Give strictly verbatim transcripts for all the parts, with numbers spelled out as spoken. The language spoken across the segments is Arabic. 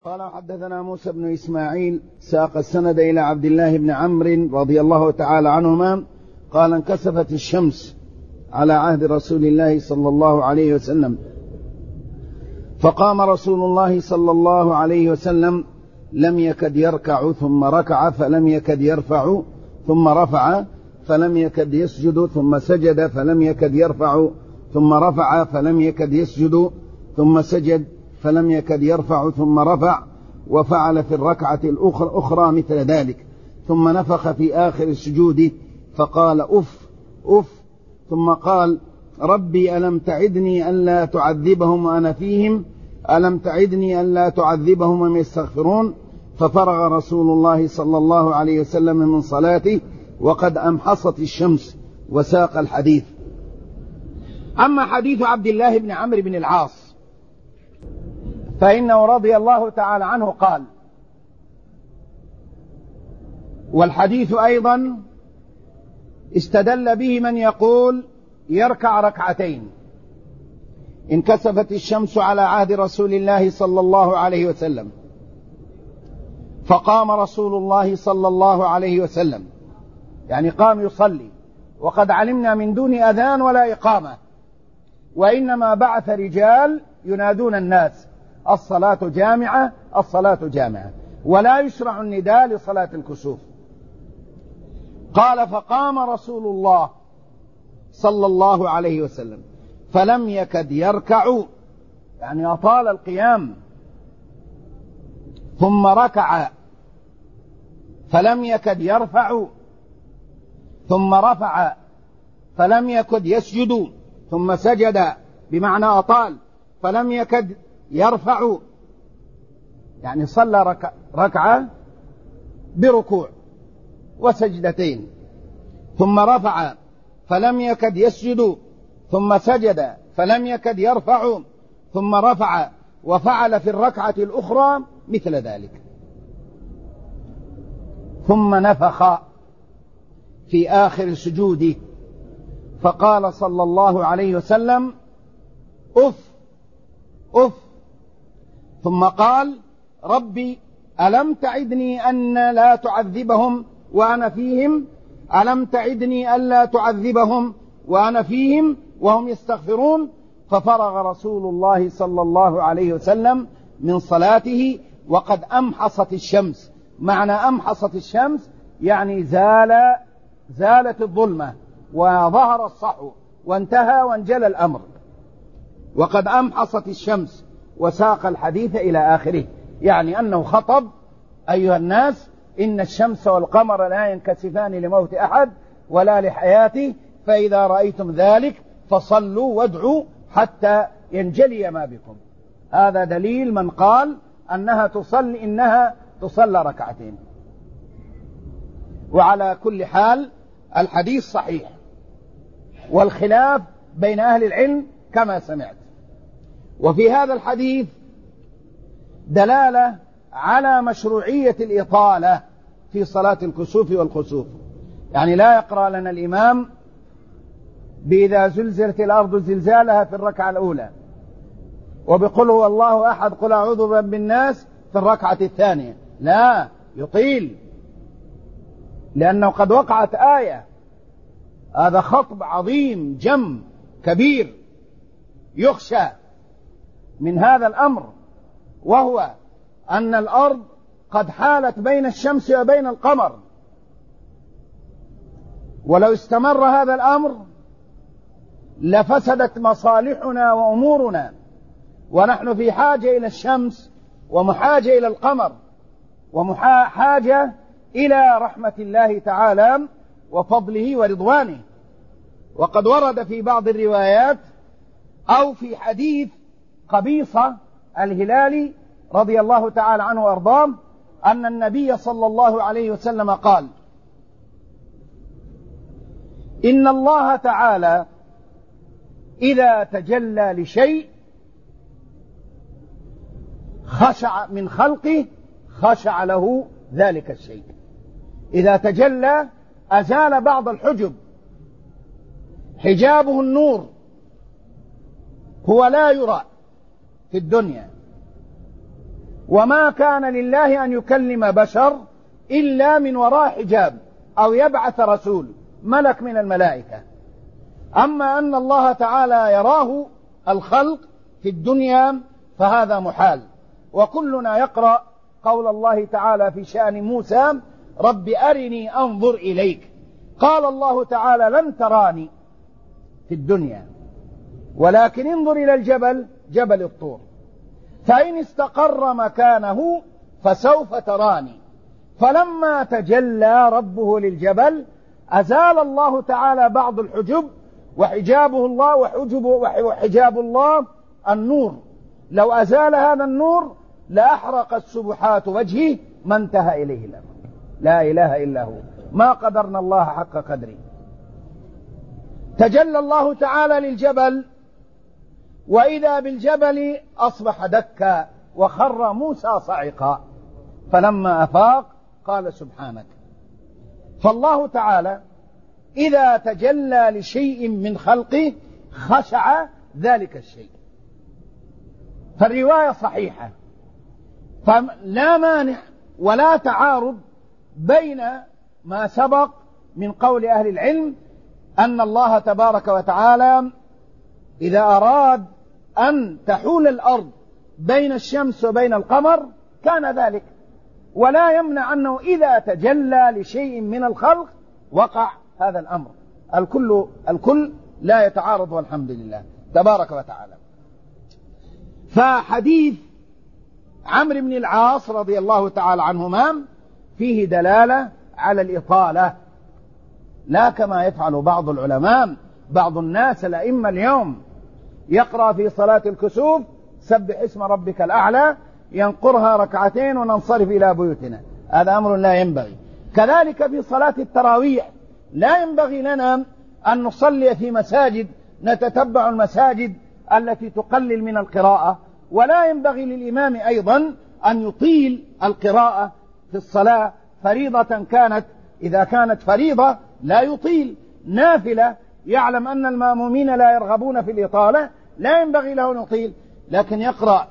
قال حدثنا موسى بن إسماعيل ساق السند إلى عبد الله بن عمرو رضي الله تعالى عنهما قال انكسفت الشمس على عهد رسول الله صلى الله عليه وسلم، فقام رسول الله صلى الله عليه وسلم لم يكد يركع ثم ركع فلم يكد يرفع ثم رفع فلم يكد يسجد ثم سجد فلم يكد يرفع ثم رفع فلم يكد يسجد ثم سجد فلم يكد يرفع ثم رفع، وفعل في الركعة الأخرى مثل ذلك، ثم نفخ في آخر السجود فقال أف أف ثم قال ربي ألم تعدني ألا تعذبهم وأنا فيهم ألم تعدني ألا تعذبهم وهم يستغفرون، ففرغ رسول الله صلى الله عليه وسلم من صلاته وقد أمحصت الشمس وساق الحديث. أما حديث عبد الله بن عمرو بن العاص فإنه رضي الله تعالى عنه قال، والحديث أيضا استدل به من يقول يركع ركعتين، انكسفت الشمس على عهد رسول الله صلى الله عليه وسلم، فقام رسول الله صلى الله عليه وسلم، يعني قام يصلي وقد علمنا من دون أذان ولا إقامة، وإنما بعث رجال ينادون الناس الصلاة جامعة الصلاة جامعة، ولا يشرع النداء لصلاة الكسوف. قال فقام رسول الله صلى الله عليه وسلم فلم يكد يركع، يعني أطال القيام، ثم ركع فلم يكد يرفع ثم رفع فلم يكد يسجد ثم سجد، بمعنى أطال، فلم يكد يرفع، يعني صلى ركع ركعة بركوع وسجدتين، ثم رفع فلم يكد يسجد ثم سجد فلم يكد يرفع ثم رفع، وفعل في الركعة الأخرى مثل ذلك، ثم نفخ في آخر السجود فقال صلى الله عليه وسلم أف أف ثم قال ربي ألم تعدني أن لا تعذبهم وأنا فيهم ألم تعدني ألا تعذبهم وأنا فيهم وهم يستغفرون، ففرغ رسول الله صلى الله عليه وسلم من صلاته وقد أمحصت الشمس. معنى أمحصت الشمس يعني زال زالت الظلمة وظهر الصحو وانتهى وانجلى الأمر، وقد أمحصت الشمس وساق الحديث إلى آخره، يعني أنه خطب أيها الناس إن الشمس والقمر لا ينكسفان لموت أحد ولا لحياته، فإذا رأيتم ذلك فصلوا وادعوا حتى ينجلي ما بكم. هذا دليل من قال أنها تصلي إنها تصلى ركعتين. وعلى كل حال الحديث صحيح، والخلاف بين أهل العلم كما سمعت. وفي هذا الحديث دلالة على مشروعية الإطالة في صلاة الكسوف والخسوف، يعني لا يقرأ لنا الإمام بإذا زلزلت الأرض زلزالها في الركعة الأولى، وبقل هو الله أحد قل أعوذ برب الناس في الركعة الثانية، لا، يطيل، لأنه قد وقعت آية. هذا خطب عظيم جم كبير يخشى من هذا الأمر، وهو أن الأرض قد حالت بين الشمس وبين القمر، ولو استمر هذا الأمر لفسدت مصالحنا وأمورنا، ونحن في حاجة إلى الشمس ومحاجة إلى القمر ومحاجة إلى رحمة الله تعالى وفضله ورضوانه. وقد ورد في بعض الروايات أو في حديث قبيصة الهلالي رضي الله تعالى عنه وأرضاه أن النبي صلى الله عليه وسلم قال إن الله تعالى إذا تجلى لشيء خشع من خلقه خشع له ذلك الشيء. إذا تجلى أزال بعض الحجب، حجابه النور، هو لا يرى في الدنيا، وما كان لله أن يكلم بشر إلا من وراء حجاب أو يبعث رسول ملك من الملائكة. أما أن الله تعالى يراه الخلق في الدنيا فهذا محال. وكلنا يقرأ قول الله تعالى في شأن موسى: رب أرني أنظر إليك. قال الله تعالى: لن تراني في الدنيا ولكن انظر إلى الجبل، جبل الطور، فإن استقر مكانه فسوف تراني. فلما تجلى ربه للجبل أزال الله تعالى بعض الحجب، وحجابه الله وحجب وحجاب الله النور. لو أزال هذا النور لأحرقت سبحات وجهه ما انتهى إليه الأمر. لا إله إلا هو، ما قدرنا الله حق قدره. تجلى الله تعالى للجبل وإذا بالجبل أصبح دكا وخر موسى صعقا، فلما أفاق قال: سبحانك. فالله تعالى إذا تجلى لشيء من خلقه خشع ذلك الشيء. فالرواية صحيحة، فلا مانع ولا تعارض بين ما سبق من قول أهل العلم أن الله تبارك وتعالى إذا أراد أن تحول الأرض بين الشمس وبين القمر كان ذلك، ولا يمنع أنه إذا تجلى لشيء من الخلق وقع هذا الأمر. الكل الكل لا يتعارض، والحمد لله تبارك وتعالى. فحديث عمرو بن العاص رضي الله تعالى عنهما فيه دلالة على الإطالة، لا كما يفعل بعض العلماء. بعض الناس الأئمة اليوم يقرأ في صلاة الكسوف: سبح اسم ربك الأعلى، ينقرها ركعتين وننصرف إلى بيوتنا. هذا أمر لا ينبغي. كذلك في صلاة التراويح لا ينبغي لنا أن نصلي في مساجد نتتبع المساجد التي تقلل من القراءة، ولا ينبغي للإمام أيضا أن يطيل القراءة في الصلاة، فريضة كانت. إذا كانت فريضة لا يطيل، نافلة يعلم أن المأمومين لا يرغبون في الإطالة لا ينبغي له أن يطيل، لكن يقرأ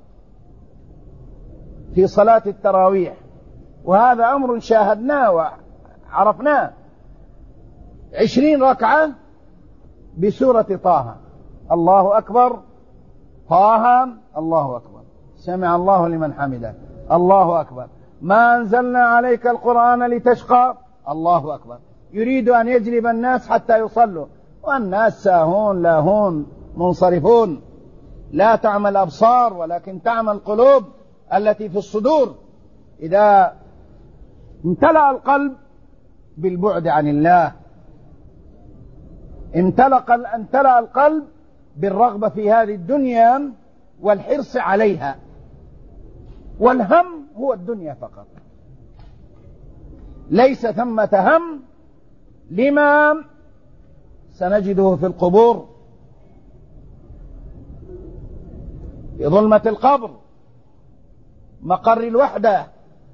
في صلاة التراويح، وهذا أمر شاهدناه وعرفناه، عشرين ركعة بسورة طه، الله أكبر، طه، الله أكبر، سمع الله لمن حمده، الله أكبر، ما أنزلنا عليك القرآن لتشقى، الله أكبر. يريد أن يجلب الناس حتى يصلوا، والناس ساهون لاهون منصرفون. لا تعمى الأبصار ولكن تعمى القلوب التي في الصدور. إذا امتلأ القلب بالبعد عن الله، امتلأ امتلأ القلب بالرغبة في هذه الدنيا والحرص عليها، والهم هو الدنيا فقط، ليس ثمة هم لما سنجده في القبور، في ظلمة القبر، مقر الوحدة،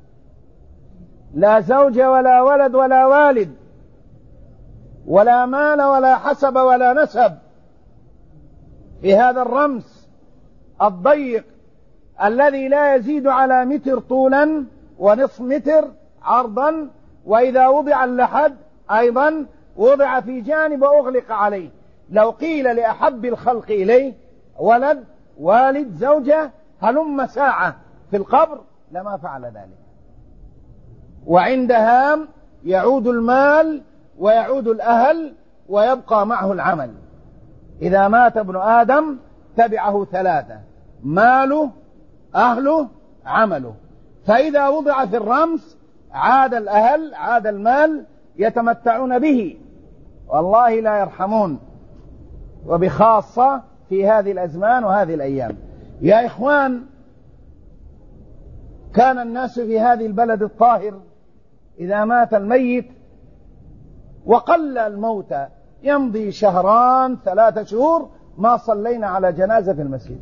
لا زوج ولا ولد ولا والد ولا مال ولا حسب ولا نسب، في هذا الرمس الضيق الذي لا يزيد على متر طولا ونصف متر عرضا، وإذا وضع اللحد أيضا وضع في جانب وأغلق عليه. لو قيل لأحب الخلق إليه ولد والد زوجة هلم ساعة في القبر لما فعل ذلك. وعندها يعود المال ويعود الأهل ويبقى معه العمل. إذا مات ابن آدم تبعه ثلاثة: ماله، أهله، عمله. فإذا وضع في الرمس عاد الأهل، عاد المال يتمتعون به، والله لا يرحمون، وبخاصة في هذه الأزمان وهذه الأيام. يا إخوان، كان الناس في هذه البلد الطاهر إذا مات الميت وقل الموتى يمضي شهران ثلاثة شهور ما صلينا على جنازة في المسجد.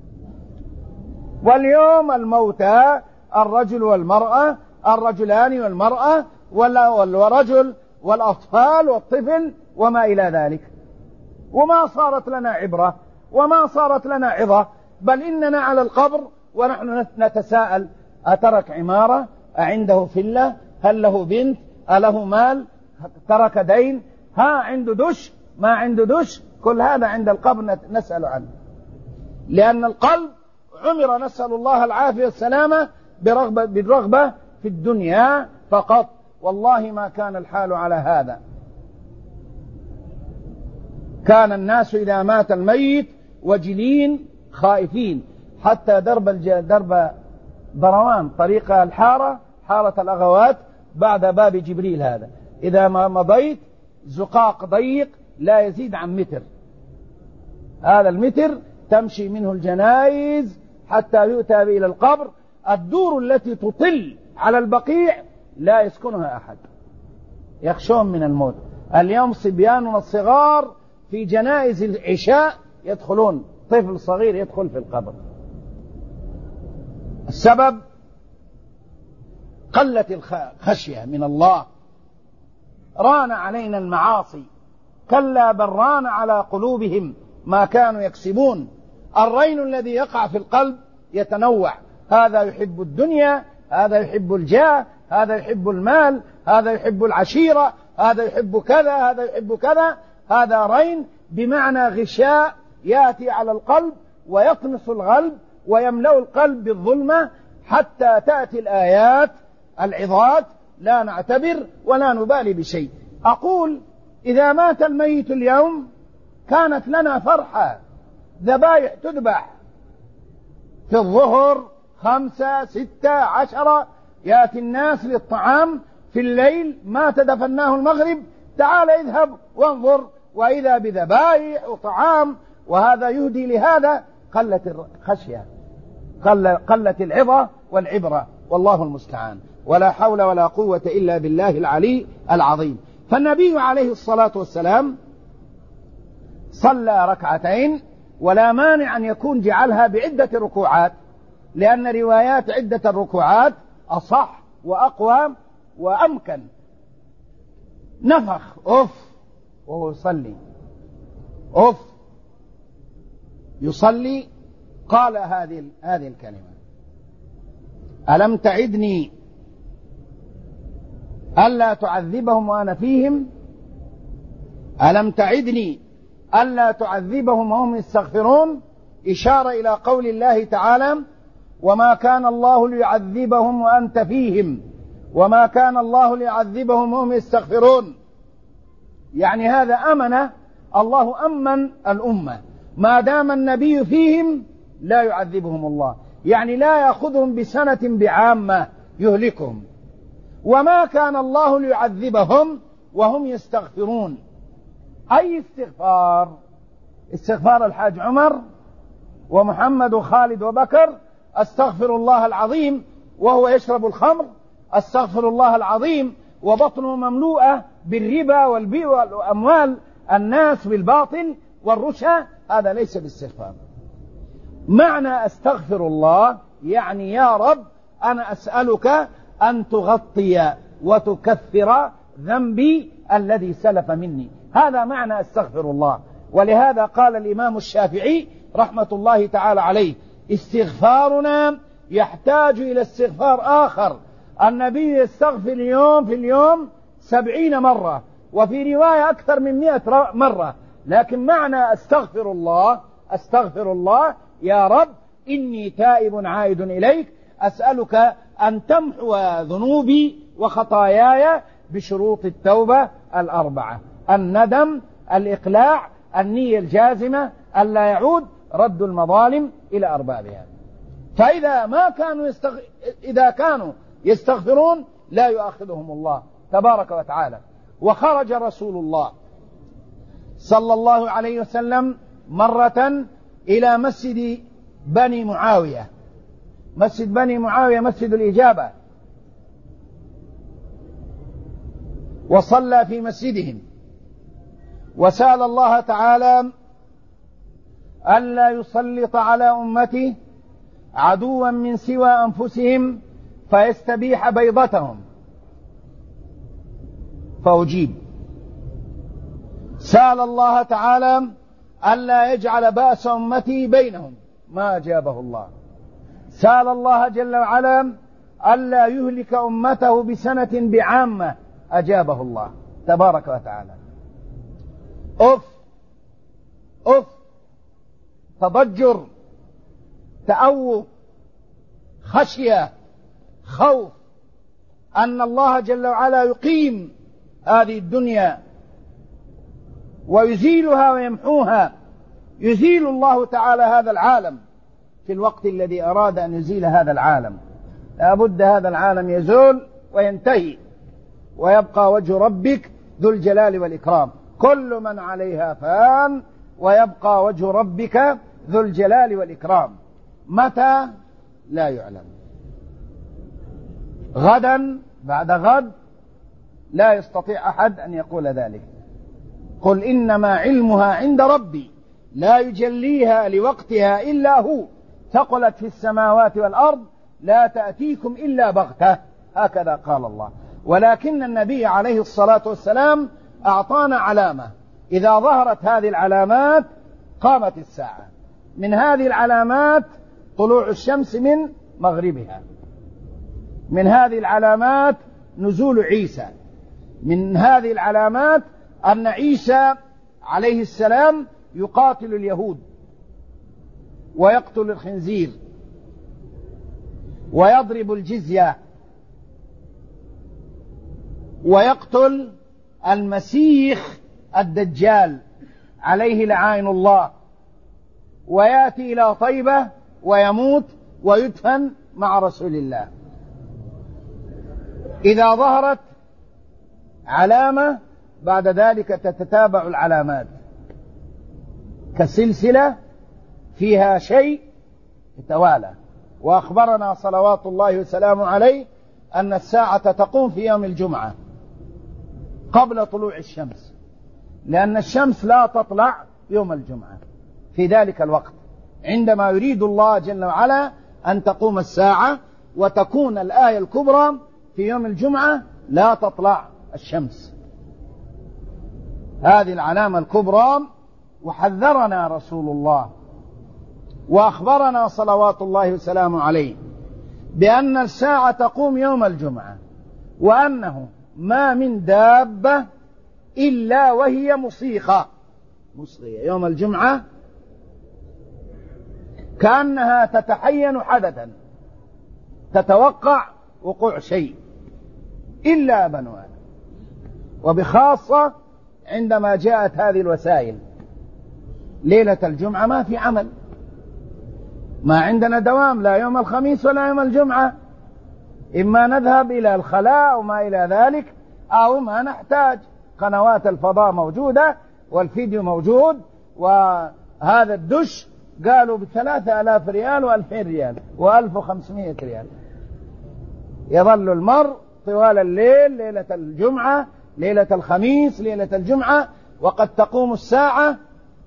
واليوم الموتى الرجل والمرأة، الرجلان والمرأة، والرجل والأطفال والطفل وما إلى ذلك، وما صارت لنا عبرة وما صارت لنا عظة، بل إننا على القبر ونحن نتساءل: أترك عمارة؟ أعنده فلة؟ هل له بنت؟ أله مال؟ ترك دين؟ ها عنده دش؟ ما عنده دش؟ كل هذا عند القبر نسأل عنه، لأن القلب عمر، نسأل الله العافية والسلامة، برغبة بالرغبة في الدنيا فقط. والله ما كان الحال على هذا. كان الناس إذا مات الميت وجلين خائفين، حتى درب الج... درب ضروان طريق الحارة، حارة الأغوات بعد باب جبريل هذا، إذا ما مضيت زقاق ضيق لا يزيد عن متر، هذا المتر تمشي منه الجنائز حتى يؤتى إلى القبر. الدور التي تطل على البقيع لا يسكنها أحد، يخشون من الموت. اليوم صبياننا الصغار في جنائز العشاء يدخلون، طفل صغير يدخل في القبر. السبب قلة الخشية من الله. ران علينا المعاصي، كلا بل ران على قلوبهم ما كانوا يكسبون. الرين الذي يقع في القلب يتنوع، هذا يحب الدنيا، هذا يحب الجاه، هذا يحب المال، هذا يحب العشيرة، هذا يحب كذا، هذا يحب كذا. هذا رين بمعنى غشاء يأتي على القلب ويطمس القلب ويملأ القلب بالظلمة، حتى تأتي الآيات العظات لا نعتبر ولا نبالي بشيء. أقول: إذا مات الميت اليوم كانت لنا فرحة، ذبائح تذبح في الظهر، خمسة ستة عشرة، يأتي الناس للطعام في الليل، ما تدفناه المغرب، تعال اذهب وانظر، وإذا بذبائح وطعام، وهذا يهدي لهذا. قلت الخشية، قلت العظة والعبرة، والله المستعان، ولا حول ولا قوة إلا بالله العلي العظيم. فالنبي عليه الصلاة والسلام صلى ركعتين، ولا مانع أن يكون جعلها بعدة ركوعات، لأن روايات عدة الركوعات أصح وأقوى وأمكن. نفخ أف وهو يصلي، أف يصلي، قال هذه هذه الكلمة: ألم تعدني ألا تعذبهم وأنا فيهم؟ ألم تعدني ألا تعذبهم وهم يستغفرون؟ إشارة إلى قول الله تعالى: وما كان الله ليعذبهم وأنت فيهم، وما كان الله ليعذبهم وهم يستغفرون. يعني هذا أمن الله، أمن الأمة، ما دام النبي فيهم لا يعذبهم الله، يعني لا يأخذهم بسنة بعامة يهلكهم. وما كان الله ليعذبهم وهم يستغفرون. أي استغفار؟ استغفار الحاج عمر ومحمد وخالد وبكر: أستغفر الله العظيم وهو يشرب الخمر، أستغفر الله العظيم وبطنه مملوءة بالربا والبيع وأموال الناس بالباطل والرشا. هذا ليس باستغفار. معنى أستغفر الله يعني: يا رب أنا أسألك أن تغطي وتكفر ذنبي الذي سلف مني. هذا معنى أستغفر الله. ولهذا قال الإمام الشافعي رحمة الله تعالى عليه: استغفارنا يحتاج إلى استغفار آخر. النبي يستغفر اليوم في اليوم سبعين مرة، وفي رواية أكثر من مئة مرة. لكن معنى أستغفر الله: أستغفر الله يا رب إني تائب عائد إليك، أسألك أن تمحو ذنوبي وخطاياي بشروط التوبة الأربعة: الندم، الإقلاع، النية الجازمة، ألا يعود، رد المظالم إلى أربابها. فإذا ما كانوا يستغ... إذا كانوا يستغفرون لا يؤاخذهم الله تبارك وتعالى. وخرج رسول الله صلى الله عليه وسلم مرة إلى مسجد بني معاوية. مسجد بني معاوية مسجد الإجابة، وصلى في مسجدهم، وسأل الله تعالى ألا يسلط على أمته عدوا من سوى أنفسهم فيستبيح بيضتهم، فأجيب. سأل الله تعالى ألا يجعل بأس أمته بينهم، ما أجابه الله. سأل الله جل وعلا ألا يهلك أمته بسنة بعامة، أجابه الله تبارك وتعالى. أف أف تضجر، تأوه، خشية، خوف أن الله جل وعلا يقيم هذه الدنيا ويزيلها ويمحوها. يزيل الله تعالى هذا العالم في الوقت الذي أراد أن يزيل هذا العالم. لا بد هذا العالم يزول وينتهي، ويبقى وجه ربك ذو الجلال والإكرام. كل من عليها فان، ويبقى وجه ربك ذو الجلال والإكرام. متى؟ لا يعلم. غدا، بعد غد، لا يستطيع أحد أن يقول ذلك. قل إنما علمها عند ربي لا يجليها لوقتها إلا هو، ثقلت في السماوات والأرض لا تأتيكم إلا بغتة، هكذا قال الله. ولكن النبي عليه الصلاة والسلام أعطانا علامة، إذا ظهرت هذه العلامات قامت الساعة. من هذه العلامات طلوع الشمس من مغربها، من هذه العلامات نزول عيسى، من هذه العلامات أن عيسى عليه السلام يقاتل اليهود ويقتل الخنزير ويضرب الجزية ويقتل المسيح الدجال عليه لعائن الله، ويأتي إلى طيبة ويموت ويدفن مع رسول الله. إذا ظهرت علامة بعد ذلك تتتابع العلامات كسلسلة فيها شيء يتوالى. وأخبرنا صلوات الله وسلامه عليه أن الساعة تقوم في يوم الجمعة قبل طلوع الشمس، لأن الشمس لا تطلع يوم الجمعة. في ذلك الوقت عندما يريد الله جل وعلا أن تقوم الساعة وتكون الآية الكبرى في يوم الجمعة لا تطلع الشمس، هذه العلامة الكبرى. وحذرنا رسول الله وأخبرنا صلوات الله وسلامه عليه بأن الساعة تقوم يوم الجمعة، وأنه ما من دابة إلا وهي مصيخة مصغية يوم الجمعة، كأنها تتحين حدثا، تتوقع وقوع شيء، إلا بنو آدم. وبخاصة عندما جاءت هذه الوسائل ليلة الجمعة ما في عمل، ما عندنا دوام لا يوم الخميس ولا يوم الجمعة، إما نذهب إلى الخلاء وما إلى ذلك، أو ما نحتاج. قنوات الفضاء موجودة والفيديو موجود، وهذا الدش قالوا بثلاثة آلاف ريال وألفين ريال وألف وخمسمائة ريال. يظل المرء طوال الليل، ليلة الجمعة، ليلة الخميس، ليلة الجمعة، وقد تقوم الساعة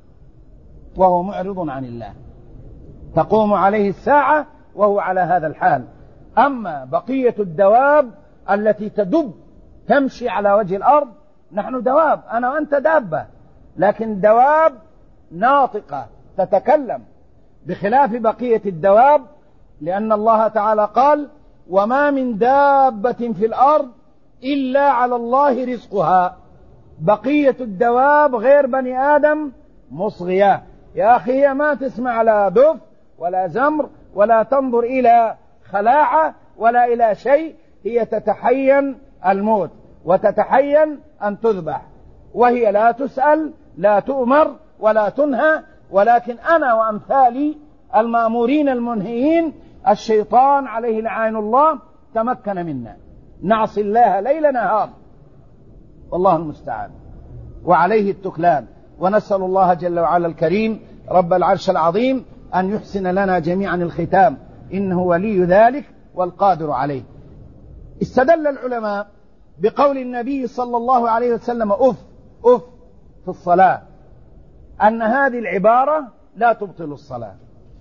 وهو معرض عن الله، تقوم عليه الساعة وهو على هذا الحال. أما بقية الدواب التي تدب تمشي على وجه الأرض، نحن دواب، أنا وأنت دابة، لكن دواب ناطقة تتكلم، بخلاف بقية الدواب، لأن الله تعالى قال: وما من دابة في الأرض إلا على الله رزقها. بقية الدواب غير بني آدم مصغية. يا أخي هي ما تسمع لا دف ولا زمر ولا تنظر إلى خلاعة ولا إلى شيء، هي تتحين الموت وتتحين أن تذبح، وهي لا تسأل لا تؤمر ولا تنهى. ولكن أنا وأمثالي المأمورين المنهيين الشيطان عليه لعائن الله تمكن منا، نعصي الله ليل نهار، والله المستعان، وعليه التكلان. ونسأل الله جل وعلا الكريم رب العرش العظيم أن يحسن لنا جميعا الختام، إنه ولي ذلك والقادر عليه. استدل العلماء بقول النبي صلى الله عليه وسلم أف أف في الصلاة أن هذه العبارة لا تبطل الصلاة.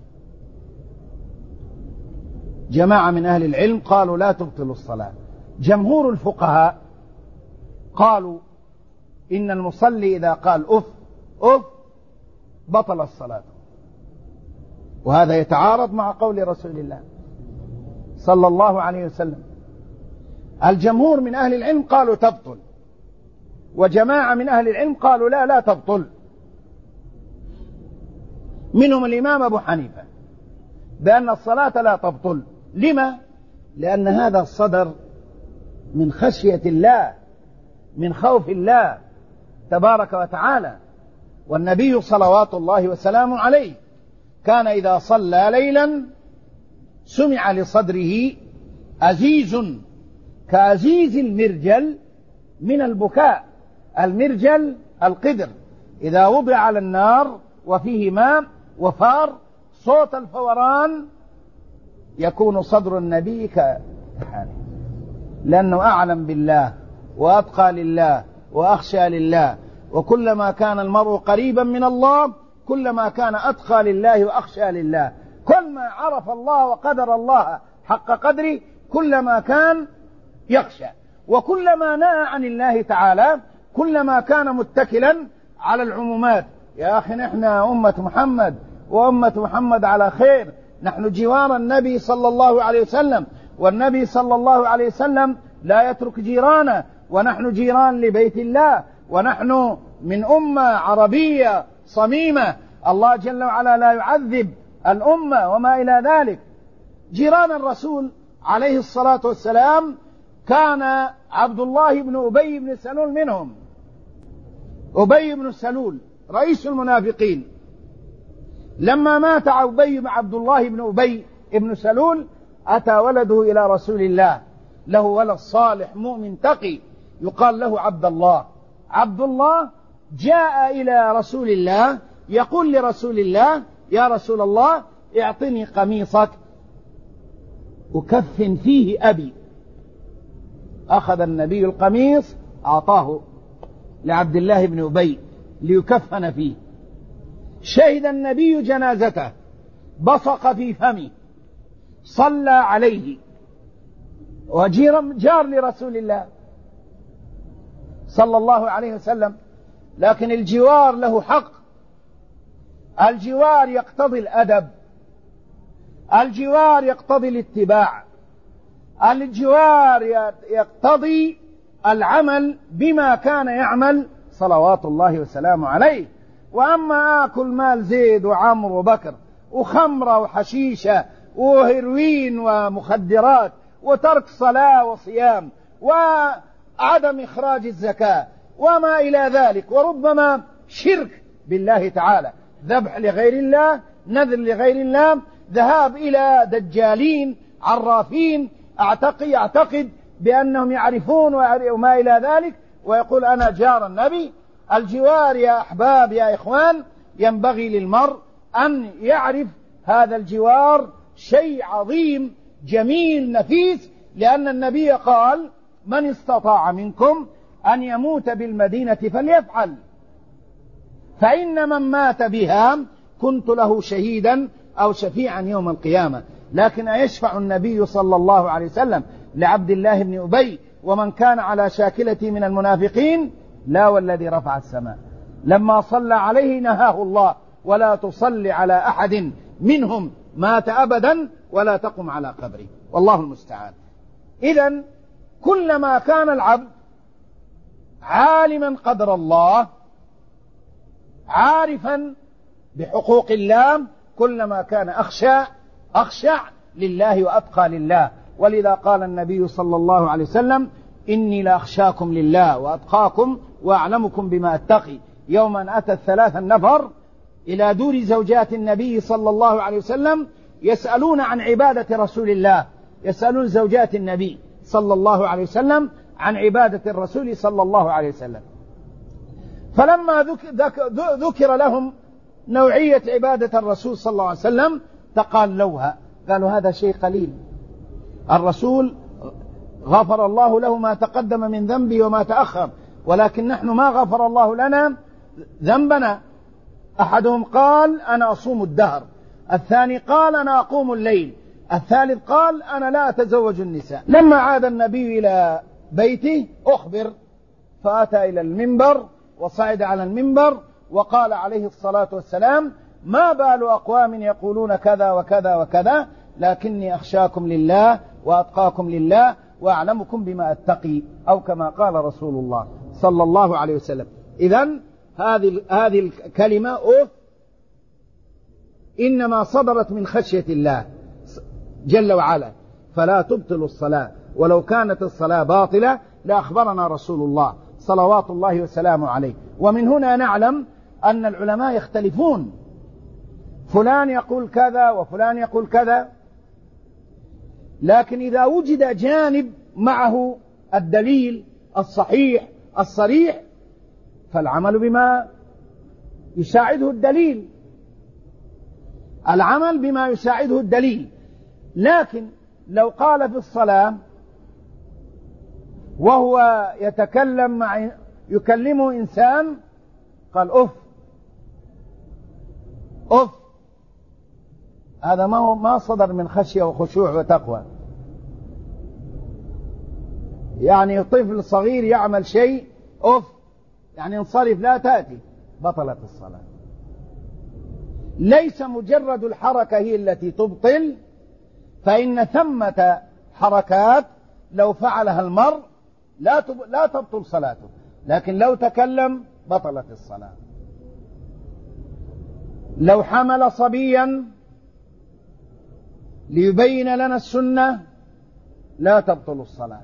جماعة من أهل العلم قالوا لا تبطل الصلاة. جمهور الفقهاء قالوا إن المصلي إذا قال أف أف بطل الصلاة، وهذا يتعارض مع قول رسول الله صلى الله عليه وسلم. الجمهور من أهل العلم قالوا تبطل، وجماعة من أهل العلم قالوا لا لا تبطل، منهم الإمام أبو حنيفة بأن الصلاة لا تبطل. لما؟ لأن هذا الصدر من خشية الله، من خوف الله تبارك وتعالى. والنبي صلوات الله وسلامه عليه كان إذا صلى ليلا سمع لصدره أزيز كأزيز المرجل من البكاء. المرجل القدر إذا وضع على النار وفيه ماء وفار، صوت الفوران يكون صدر النبي كحاله، لأنه أعلم بالله وأتقى لله وأخشى لله. وكلما كان المرء قريبا من الله كلما كان أتقى لله وأخشى لله. كلما عرف الله وقدر الله حق قدره كلما كان يخشى، وكلما نهى عن الله تعالى كلما كان متكلا على العمومات. يا أخي نحن أمة محمد، وأمة محمد على خير، نحن جوار النبي صلى الله عليه وسلم، والنبي صلى الله عليه وسلم لا يترك جيرانا، ونحن جيران لبيت الله، ونحن من أمة عربية صميمة. الله جل وعلا لا يعذب الأمة وما إلى ذلك. جيران الرسول عليه الصلاة والسلام كان عبد الله بن أبي بن سلول منهم. أبي بن سلول رئيس المنافقين، لما مات أبي عبد الله بن أبي بن سلول أتى ولده إلى رسول الله، له ولد صالح مؤمن تقي يقال له عبد الله. عبد الله جاء إلى رسول الله يقول لرسول الله: يا رسول الله اعطني قميصك أكفن فيه أبي. أخذ النبي القميص أعطاه لعبد الله بن أبي ليكفن فيه. شهد النبي جنازته، بصق في فمه، صلى عليه، وجار جار لرسول الله صلى الله عليه وسلم. لكن الجوار له حق، الجوار يقتضي الأدب، الجوار يقتضي الاتباع، الجوار يقتضي العمل بما كان يعمل صلوات الله وسلامه عليه. وأما آكل مال زيد وعمر وبكر وخمرة وحشيشة وهيروين ومخدرات وترك صلاة وصيام وعدم إخراج الزكاة وما إلى ذلك، وربما شرك بالله تعالى، ذبح لغير الله، نذر لغير الله، ذهاب إلى دجالين عرافين أعتقد, يعتقد بأنهم يعرفون وما إلى ذلك، ويقول أنا جار النبي. الجوار يا أحباب يا إخوان ينبغي للمرء أن يعرف هذا الجوار شيء عظيم جميل نفيس، لأن النبي قال: من استطاع منكم أن يموت بالمدينة فليفعل، فإن من مات بها كنت له شهيدا أو شفيعا يوم القيامة. لكن أيشفع النبي صلى الله عليه وسلم لعبد الله بن أبي ومن كان على شاكلته من المنافقين؟ لا والذي رفع السماء. لما صلى عليه نهاه الله: ولا تصلي على أحد منهم مات أبدا ولا تقم على قبره. والله المستعان. إذن كلما كان العبد عالما قدر الله، عارفا بحقوق الله، كلما كان أخشى أخشع لله وأتقى لله. ولذا قال النبي صلى الله عليه وسلم: إني لأخشاكم لله وأتقاكم وأعلمكم بما أتقي. يوم أن أتى الثلاث النفر إلى دور زوجات النبي صلى الله عليه وسلم يسألون عن عبادة رسول الله، يسألون زوجات النبي صلى الله عليه وسلم عن عبادة الرسول صلى الله عليه وسلم. فلما ذكر لهم نوعية عبادة الرسول صلى الله عليه وسلم تقالوها، قالوا هذا شيء قليل، الرسول غفر الله له ما تقدم من ذنبه وما تأخر، ولكن نحن ما غفر الله لنا ذنبنا. أحدهم قال: أنا أصوم الدهر، الثاني قال: أنا أقوم الليل، الثالث قال: أنا لا أتزوج النساء. لما عاد النبي إلى بيته أخبر، فأتى إلى المنبر وصعد على المنبر وقال عليه الصلاة والسلام: ما بال أقوام يقولون كذا وكذا وكذا، لكني أخشاكم لله وأتقاكم لله وأعلمكم بما أتقي، أو كما قال رسول الله صلى الله عليه وسلم. إذن هذه هذه الكلمة أوف إنما صدرت من خشية الله جل وعلا، فلا تبطل الصلاة، ولو كانت الصلاة باطلة لأخبرنا رسول الله صلوات الله وسلامه عليه. ومن هنا نعلم أن العلماء يختلفون، فلان يقول كذا وفلان يقول كذا، لكن إذا وجد جانب معه الدليل الصحيح الصريح فالعمل بما يساعده الدليل، العمل بما يساعده الدليل. لكن لو قال في الصلاة وهو يتكلم مع يكلمه إنسان قال أف أف، هذا ما هو ما صدر من خشية وخشوع وتقوى. يعني طفل صغير يعمل شيء أف يعني انصرف لا تأتي، بطلت الصلاة. ليس مجرد الحركة هي التي تبطل، فإن ثمة حركات لو فعلها المرء لا لا تبطل صلاته، لكن لو تكلم بطلت الصلاة. لو حمل صبيا ليبين لنا السنة لا تبطل الصلاة.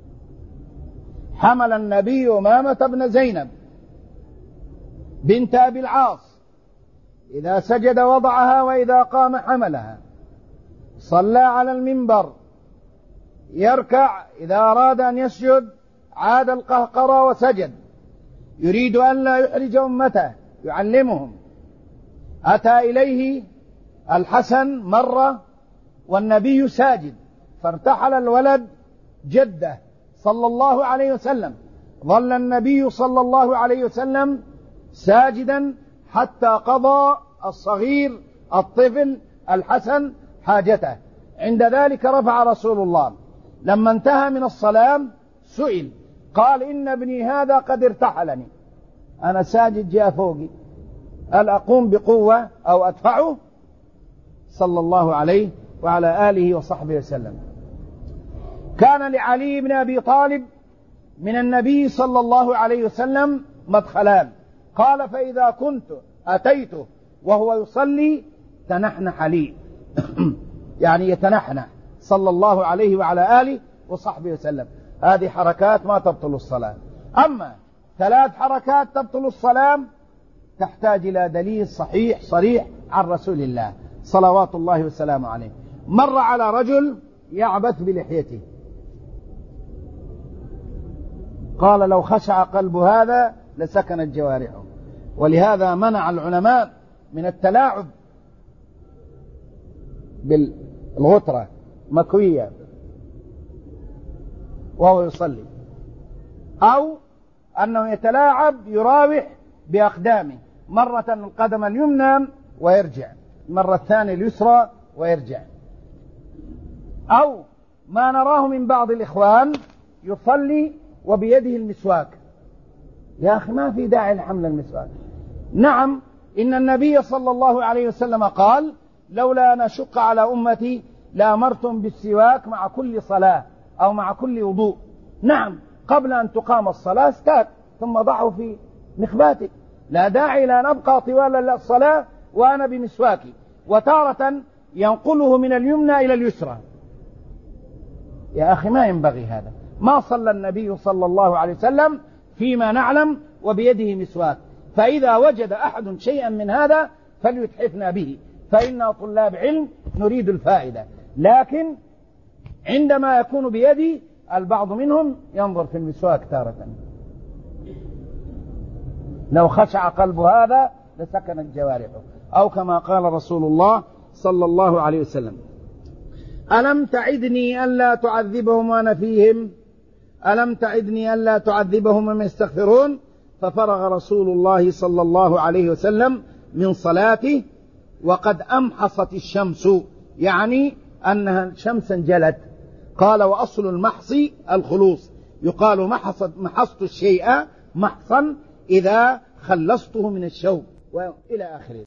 حمل النبي أمامة بن زينب بنت أبي العاص، إذا سجد وضعها وإذا قام حملها، صلى على المنبر، يركع، إذا أراد أن يسجد عاد القهقرى وسجد، يريد أن لا يحرج أمته يعلمهم. أتى إليه الحسن مرة والنبي ساجد، فارتحل الولد جده صلى الله عليه وسلم، ظل النبي صلى الله عليه وسلم ساجدا حتى قضى الصغير الطفل الحسن حاجته. عند ذلك رفع رسول الله، لما انتهى من الصلاة سئل قال إن ابني هذا قد ارتحلني، أنا ساجد جاء فوقي، هل أقوم بقوة أو أدفعه؟ صلى الله عليه وعلى آله وصحبه وسلم. كان لعلي بن أبي طالب من النبي صلى الله عليه وسلم مدخلان، قال فإذا كنت أتيته وهو يصلي تنحنح لي يعني يتنحنح صلى الله عليه وعلى آله وصحبه وسلم. هذه حركات ما تبطل الصلاة. أما ثلاث حركات تبطل الصلاة تحتاج إلى دليل صحيح صريح عن رسول الله صلوات الله وسلامه عليه. مر على رجل يعبث بلحيته، قال لو خشع قلب هذا لسكنت جوارحه. ولهذا منع العلماء من التلاعب بالغترة مكوية وهو يصلي، أو أنه يتلاعب يراوح بأقدامه، مرة القدم اليمنى ويرجع، مرة الثانية اليسرى ويرجع. أو ما نراه من بعض الإخوان يصلي وبيده المسواك. يا أخي ما في داعي لحمل المسواك. نعم إن النبي صلى الله عليه وسلم قال لولا أن أشق على أمتي لأمرتم بالسواك مع كل صلاة أو مع كل وضوء. نعم قبل أن تقام الصلاة استاك ثم ضعه في مخباتك، لا داعي لأن أبقى طوال الصلاة وأنا بمسواكي. وتارة ينقله من اليمنى إلى اليسرى. يا أخي ما ينبغي هذا. ما صلى النبي صلى الله عليه وسلم فيما نعلم وبيده مسواك. فإذا وجد أحد شيئا من هذا فليتحفنا به، فإنا طلاب علم نريد الفائدة. لكن عندما يكون بيدي البعض منهم ينظر في المسواك تارة. لو خشع قلب هذا لسكنت جوارحه، أو كما قال رسول الله صلى الله عليه وسلم ألم تعدني ألا تعذبهم وأنا فيهم، ألم تعدني ألا تعذبهم وهم يستغفرون. ففرغ رسول الله صلى الله عليه وسلم من صلاته وقد أمحصت الشمس، يعني أنها شمسا جلت. قال وأصل المحص الخلوص، يقال محصت محصت الشيء محصا إذا خلصته من الشوك، وإلى آخره.